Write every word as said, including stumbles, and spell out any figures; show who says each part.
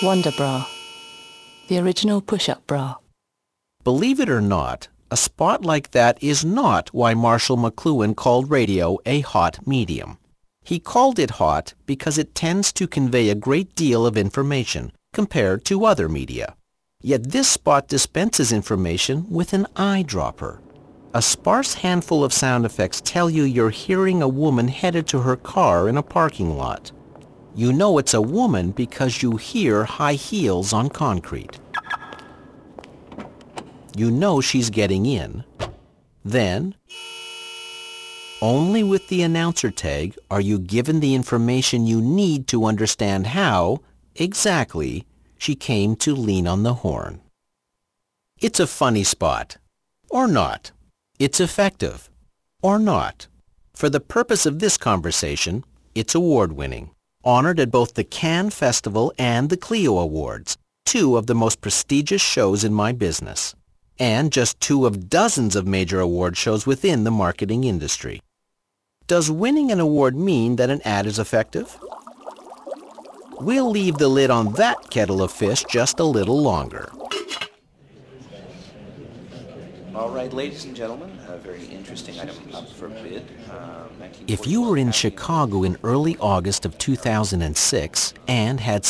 Speaker 1: Wonder Bra, the original push-up bra.
Speaker 2: Believe it or not, a spot like that is not why Marshall McLuhan called radio a hot medium. He called it hot because it tends to convey a great deal of information compared to other media. Yet this spot dispenses information with an eyedropper. A sparse handful of sound effects tell you you're hearing a woman headed to her car in a parking lot. You know it's a woman because you hear high heels on concrete. You know she's getting in. Then, only with the announcer tag are you given the information you need to understand how, exactly, she came to lean on the horn. It's a funny spot. Or not. It's effective. Or not. For the purpose of this conversation, it's award-winning, honored at both the Cannes Festival and the Clio Awards, two of the most prestigious shows in my business, and just two of dozens of major award shows within the marketing industry. Does winning an award mean that an ad is effective? We'll leave the lid on that kettle of fish just a little longer.
Speaker 3: All right, ladies and gentlemen, a very interesting item up for bid. Uh,
Speaker 2: If you were in Chicago in early August of two thousand six and had some